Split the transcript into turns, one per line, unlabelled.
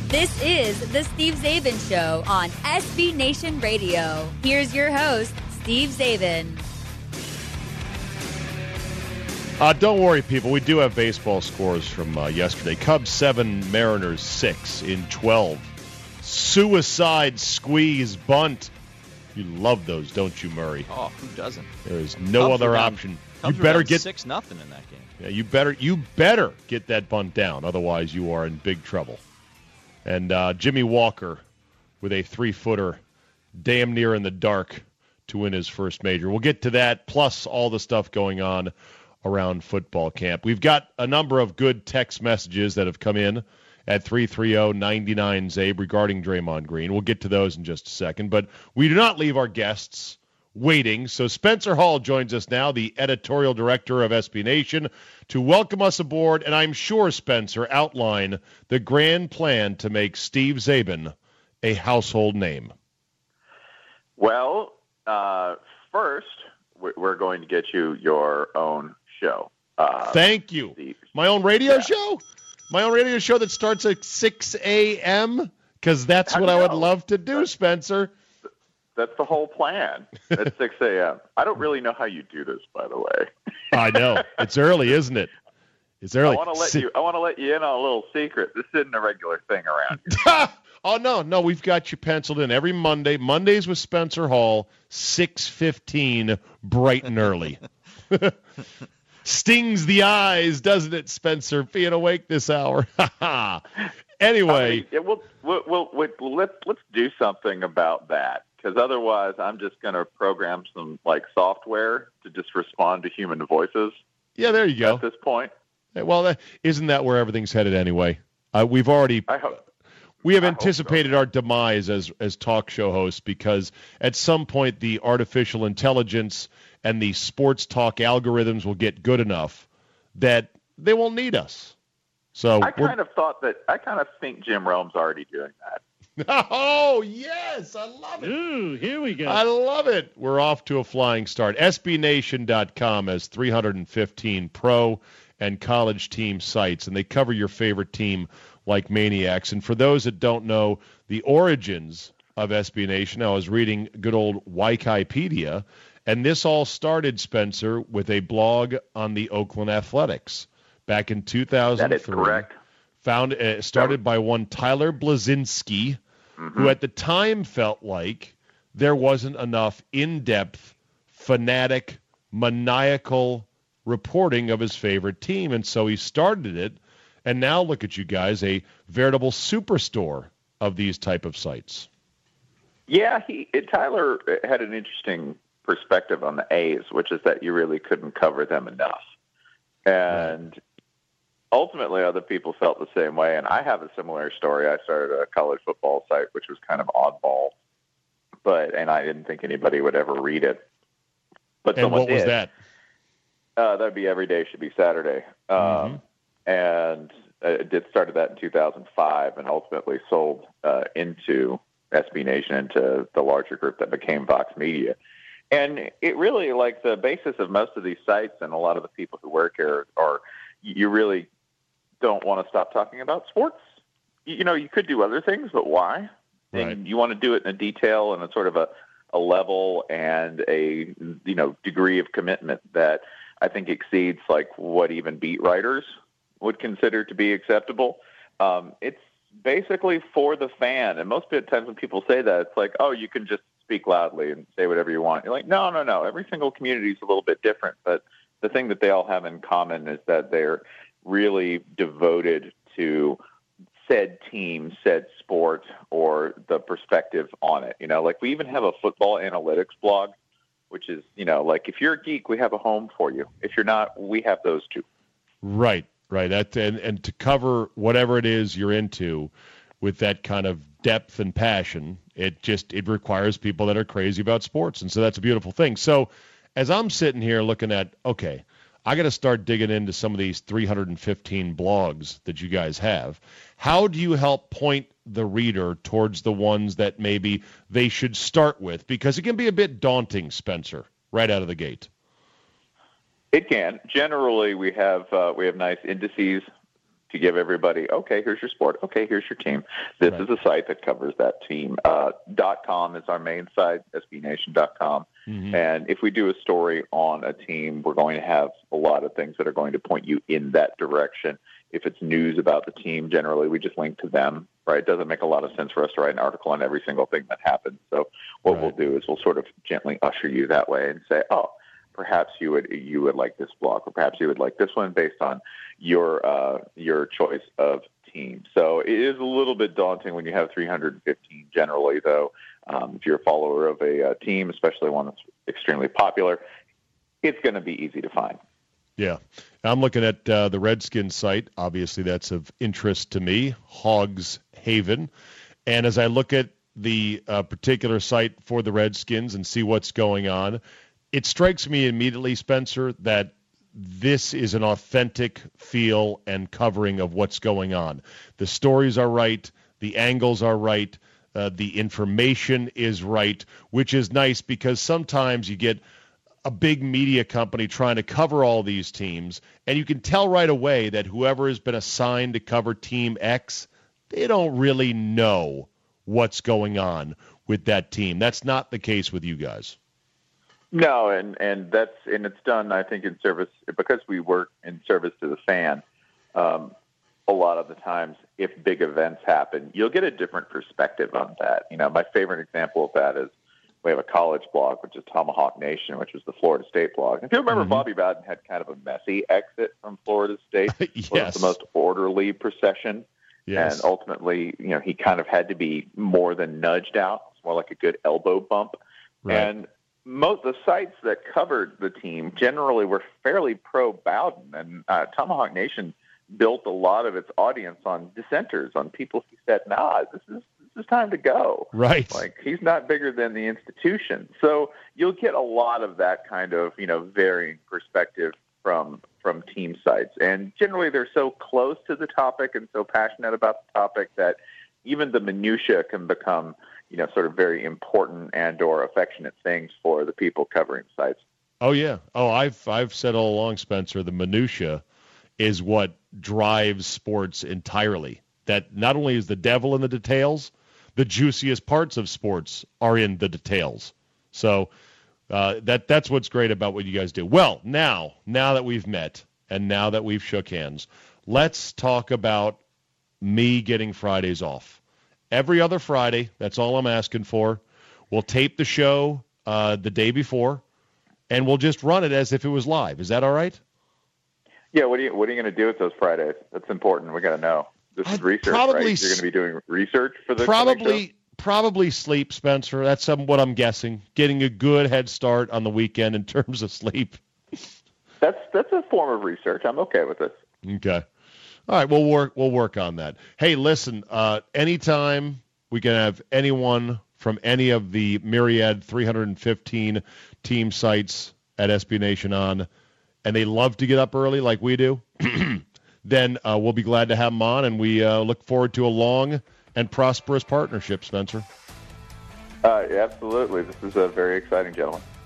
This is the Steve Zabin Show on SB Nation Radio. Here's your host, Steve Zabin.
Don't worry, people. We do have baseball scores from yesterday. Cubs 7, Mariners 6 in 12. Suicide squeeze bunt. You love those, don't you, Murray?
Oh, who doesn't?
There is no other option.
Cubs
you better get
6-0 in that game.
Yeah, you better get that bunt down. Otherwise, you are in big trouble. And Jimmy Walker with a 3-footer, damn near in the dark to win his first major. We'll get to that, plus all the stuff going on around football camp. We've got a number of good text messages that have come in at 330-99-ZABE regarding Draymond Green. We'll get to those in just a second. But we do not leave our guests waiting. So Spencer Hall joins us now, the editorial director of SB Nation, to welcome us aboard. And I'm sure, Spencer, outline the grand plan to make Steve Zabin a household name.
Well, first, we're going to get you your own show.
Thank you.
Steve.
My own radio show? My own radio show that starts at 6 a.m.? Because that's what I would love to do, Spencer.
That's the whole plan at 6 a.m. I don't really know how you do this, by the way.
I know. It's early, isn't it? It's early.
I want to let you in on a little secret. This isn't a regular thing around here.
Oh, no, we've got you penciled in every Monday. Mondays with Spencer Hall, 6:15, bright and early. Stings the eyes, doesn't it, Spencer, being awake this hour? Anyway.
Let's do something about that, because otherwise I'm just going to program some software to just respond to human voices.
Yeah, there you go.
At this point.
Well, isn't that where everything's headed anyway? We have anticipated our demise as talk show hosts, because at some point the artificial intelligence and the sports talk algorithms will get good enough that they won't need us. So
I kind of think Jim Rome's already doing that.
Oh, yes. I love it.
Ooh, here we go.
I love it. We're off to a flying start. SBNation.com has 315 pro and college team sites, and they cover your favorite team like maniacs. And for those that don't know the origins of SB Nation, I was reading good old Wikipedia, and this all started, Spencer, with a blog on the Oakland Athletics back in 2003.
That is correct.
Started by one Tyler Blazinski, who at the time felt like there wasn't enough in-depth, fanatic, maniacal reporting of his favorite team, and so he started it. And now look at you guys, a veritable superstore of these type of sites.
Yeah, Tyler had an interesting perspective on the A's, which is that you really couldn't cover them enough. And ultimately, other people felt the same way. And I have a similar story. I started a college football site, which was kind of oddball, and I didn't think anybody would ever read it. But
and what was
did.
that?
That'd be Every Day Should Be Saturday. And it started that in 2005 and ultimately sold into SB Nation, into the larger group that became Vox Media. And it really, the basis of most of these sites and a lot of the people who work here are, you really don't want to stop talking about sports. You could do other things, but why?
Right.
And you want to do it in a detail and a sort of a level and a degree of commitment that I think exceeds what even beat writers would consider to be acceptable. It's basically for the fan. And most of the times when people say that, it's like, oh, you can just speak loudly and say whatever you want. You're like, no. Every single community is a little bit different. But the thing that they all have in common is that they're really devoted to said team, said sport, or the perspective on it. We even have a football analytics blog, which is, if you're a geek, we have a home for you. If you're not, we have those too.
Right. And to cover whatever it is you're into with that kind of depth and passion, it requires people that are crazy about sports. And so that's a beautiful thing. So as I'm sitting here looking at, okay, I got to start digging into some of these 315 blogs that you guys have. How do you help point the reader towards the ones that maybe they should start with? Because it can be a bit daunting, Spencer, right out of the gate.
It can. Generally, we have nice indices to give everybody, okay, here's your sport. Okay, here's your team. This is a site that covers that team. .com is our main site, SBNation.com. Mm-hmm. And if we do a story on a team, we're going to have a lot of things that are going to point you in that direction. If it's news about the team, generally we just link to them, right? It doesn't make a lot of sense for us to write an article on every single thing that happens. So what we'll do is we'll sort of gently usher you that way and say, oh, perhaps you would like this blog, or perhaps you would like this one based on your choice of team. So it is a little bit daunting when you have 315 generally, though. If you're a follower of a team, especially one that's extremely popular, it's going to be easy to find.
Yeah. I'm looking at the Redskins site. Obviously, that's of interest to me, Hogs Haven. And as I look at the particular site for the Redskins and see what's going on, it strikes me immediately, Spencer, that this is an authentic feel and covering of what's going on. The stories are right. The angles are right. The information is right, which is nice because sometimes you get a big media company trying to cover all these teams, and you can tell right away that whoever has been assigned to cover Team X, they don't really know what's going on with that team. That's not the case with you guys.
No, and it's done, I think, in service, because we work in service to the fan. A lot of the times, if big events happen, you'll get a different perspective on that. You know, my favorite example of that is we have a college blog, which is Tomahawk Nation, which was the Florida State blog. If you remember, Bobby Bowden had kind of a messy exit from Florida State.
Yes.
It was the most orderly procession. Yes. And ultimately, you know, he kind of had to be more than nudged out. It's more like a good elbow bump. Right. And most the sites that covered the team generally were fairly pro-Bowden. And Tomahawk Nation built a lot of its audience on dissenters, on people who said, nah, this is time to go.
Right.
Like, he's not bigger than the institution. So you'll get a lot of that kind of, you know, varying perspective from team sites. And generally they're so close to the topic and so passionate about the topic that even the minutia can become, you know, sort of very important and or affectionate things for the people covering sites.
Oh, yeah. Oh, I've said all along, Spencer, the minutia is what drives sports entirely. That not only is the devil in the details, the juiciest parts of sports are in the details. So that's what's great about what you guys do. Well, now that we've met and now that we've shook hands, let's talk about me getting Fridays off. Every other Friday, that's all I'm asking for. We'll tape the show the day before, and we'll just run it as if it was live. Is that all right?
Yeah, what are you going to do with those Fridays? That's important. We got to know. This is research, right? You're going to be doing research for this?
Probably sleep, Spencer. That's what I'm guessing. Getting a good head start on the weekend in terms of sleep.
That's a form of research. I'm okay with this.
Okay. All right, we'll work on that. Hey, listen, anytime we can have anyone from any of the myriad 315 team sites at SB Nation on, and they love to get up early like we do, then we'll be glad to have them on, and we look forward to a long and prosperous partnership, Spencer.
Absolutely. This is very exciting, gentlemen.